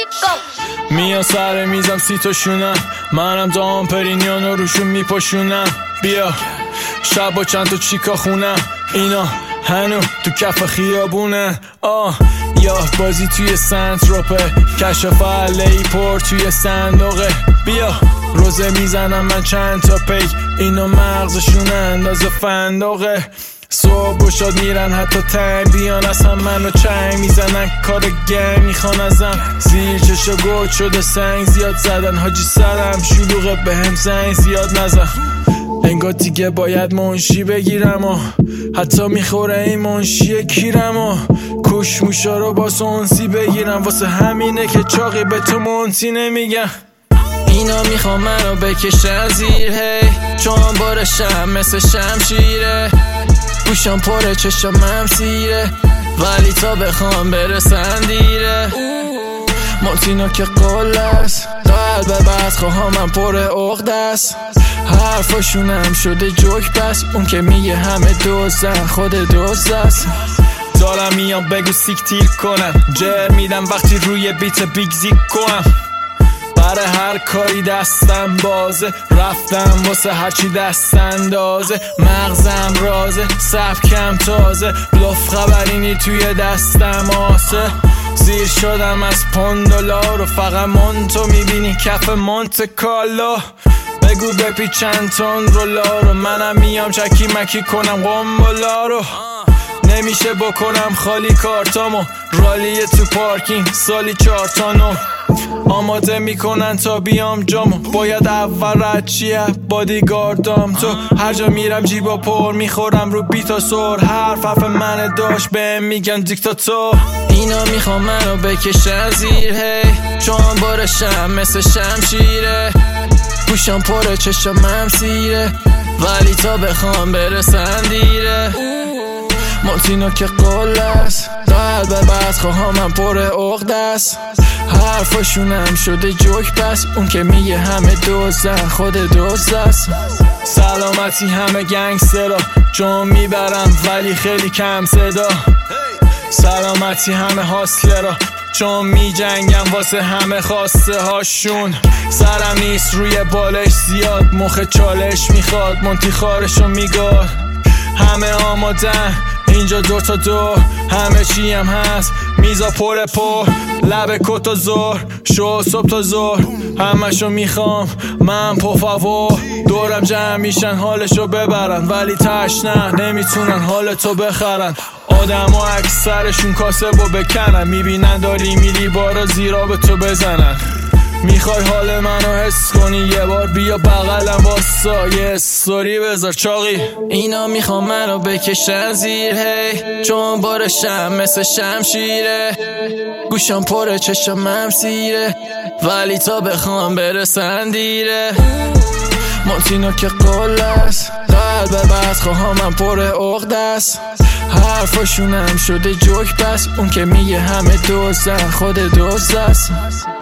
میان سر میزم 30 تا شونم، منم دام پرینیانو روشون میپاشونم. بیا شب با چند تا چیکا خونم، اینا هنو تو کف خیابونه. یاد بازی توی سنتروپه، کشف علی پر توی صندوقه. بیا روزه میزنم من چند تا پیک، اینا مغزشون اندازه فندقه. صبح و شاد میرن حتی تنگ بیان، اصلا منو چنگ میزنن کار گنگ میخوان ازم. زیر چشا گوت شده سنگ زیاد زدن، حاجی سرم شلوغه بهم زنگ زیاد نزن. انگار دیگه باید منشی بگیرم و حتی میخوره این منشی کیرم و کش موشا رو با سونسی بگیرم. واسه همینه که چاقی به تو منتی نمیگم. اینا میخوام منو بکشن زیر هی، چون بارشم مثل شمشیره. گوشم پره چشمم سیره، ولی تا بخوام برسن دیره. مارتینو که قلست، قلب بدخواه من پر عقده است. حرفاشونم شده جوک بس، اون که میگه همه دوزن خود دوز است. دارم میام بگو سیک تیر کنم، جر میدم وقتی روی بیت بیگ زیک کنم. برای هر کاری دستم بازه، رفتم واسه هرچی دست اندازه. مغزم رازه، سبکم تازه، بلوف خبرینی توی دستم آسه. زیر شدم از $5 و فقط مونتو میبینی کف مونت کالا. بگو بپی چند تن رولا رو، منم میام چکی مکی کنم قنبلا رو. نمیشه بکنم خالی کارتامو، رالیه تو پارکینگ سالی 4 تانو. آماده میکنن تا بیام جامو، باید اول رد چیه بادیگاردام. تو هر جا میرم جیبا پر میخورم رو بیتا سر، حرف من داشت بهم میگن دیکتاتور. اینا میخوام منو بکشن زیر هی، چون بارشم مثل شمشیره. گوشم پره چشمم سیره، ولی تا بخوام برسن دیره. مارتینو که قلست، قلب بدخواه من پر عقده است. حرفاشونم شده جوک بس، اون که میگه همه دوزن خود دوز است. سلامتی همه گنگسترا، چون میبرم ولی خیلی کم صدا. سلامتی همه هاسلرا، چون میجنگم واسه همه خواسته هاشون. سرم نیست روی بالش زیاد، مخ چالش میخواد مونتی خارشو میگار. همه آمادن اینجا 2 تا 2، همه چی هم هست میزا پر لب کت و زور شو صبح تا زور. همشو میخوام من پفاور، دورم جمع میشن حالشو ببرن، ولی تشنه نمیتونن حالتو بخرن. آدم ها اکثرشون کاسبو بکنن، میبینن داری میری بارا زیرا به تو بزنن. میخوای حال منو حس کنی یه بار بیا بغلم واسا یه استوری بذار چاقی. اینا میخوام منو بکشن زیر هی، چون بارشم مثل شمشیره. گوشم پره چشمم سیره، ولی تا بخوام برسن دیره. مارتینو که قلست، قلب بدخواه من پر عقده است. حرفاشونم شده جوک بس، اون که میگه همه دوزن خود دوز است.